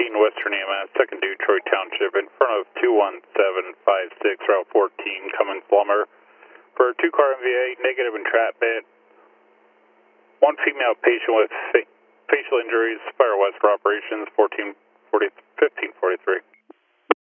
Western EMS, 2nd Detroit Township, in front of 21756, Route 14, Cummins Plummer. For a 2-car MVA, negative entrapment. 1 female patient with facial injuries, Fire West for operations, 1543.